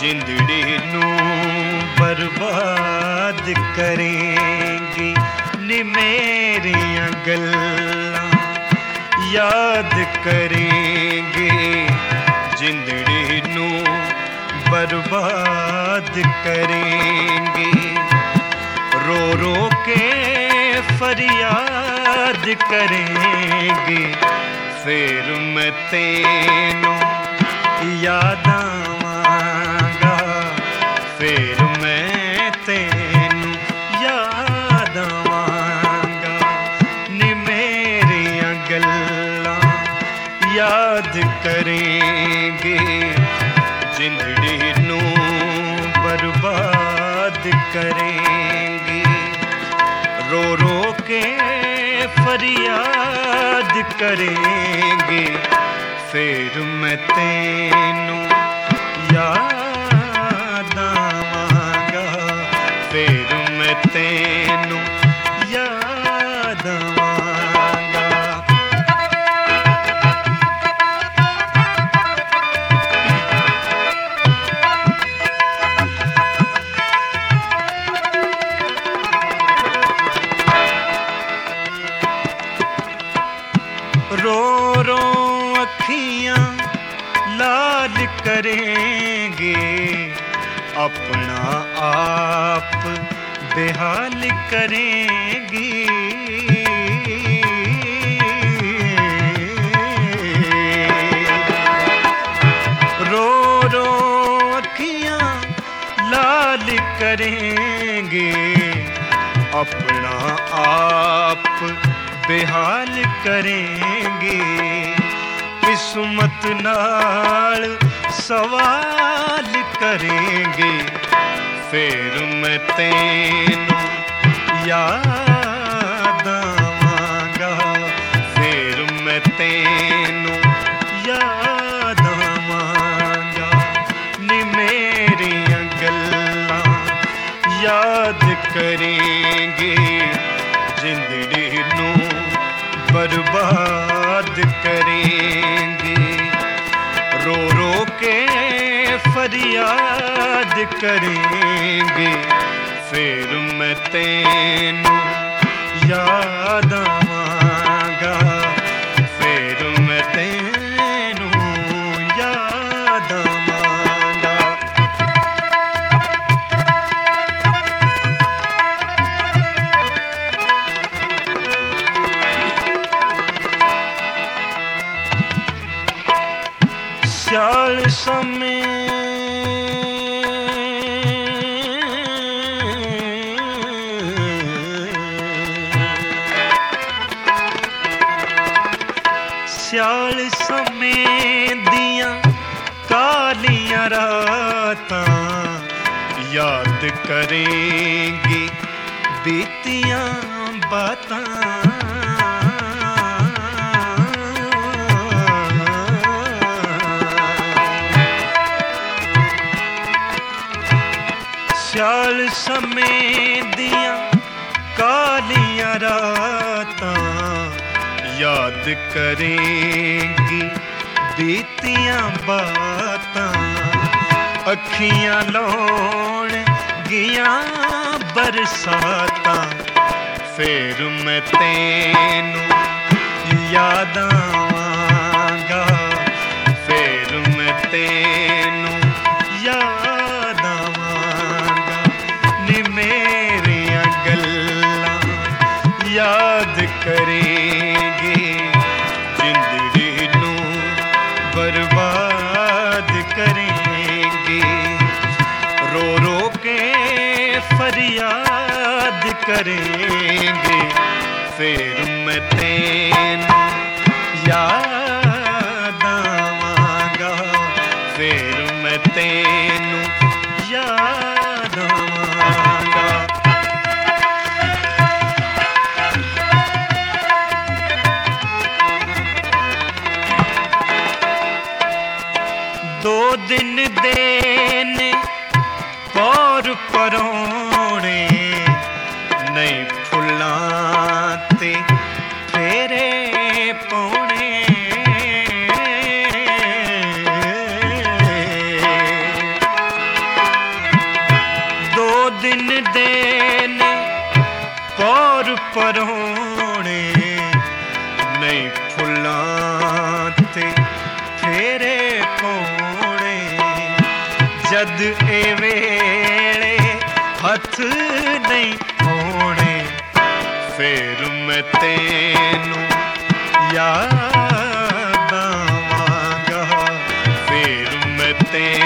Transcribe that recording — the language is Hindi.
जिंदड़ी नू बर्बाद करेंगे नी मेरियां गल्लां याद करेंगे जिंदड़ी नू बर्बाद करेंगे रो रो के फरियाद करेंगे फिर मैं तेनू याद आवांगा फिर मैं तेनू याद आवांगा नी मेरियां गल्लां याद करेंगे जिंदड़ी नू बर्बाद करेंगे रो रो के फरियाद करेंगे फिर मैं तेनू याद आवांगा फिर मैं तेनू याद आवांगा। रो रो अखियां लाल करेंगे अपना आप बेहाल करेंगे रो रो अखियां लाल करेंगे अपना आप बेहाल करेंगे किस्मत नाल सवाल करेंगे फिर मैं तेनू याद आवांगा फिर मैं तेनू याद आवांगा नी मेरियां गल्लां याद करेंगे जिंदड़ी नू बर्बाद करेंगे रो रो के फरियाद करेंगे फिर मैं तेनू याद आवांगा फिर मैं तेनू याद आवांगा। स्याल समय स्याल समय दियां कालियां रातां याद करेंगे बीतियां बातां स्याल समय दियां कालियां रातां याद करेंगी बीतियां बातां अखियां लौण गियां बरसातां फिर मैं तेनू याद आवांगा फिर मैं तेनू याद आवांगा नी मेरियां गल्लां याद करेंगे जिंदड़ी नू बर्बाद करेंगे रो रो के फरियाद करेंगे फिर मैं तेनू याद आवांगा फिर मैं तेनू याद आवांगा। दो दिन देने और परोने नहीं फुल्लां ते फेरे पौने जद ए वेले हथ नहीं होने फिर मैं तेनू याद आवांगा फिर मैं तेनू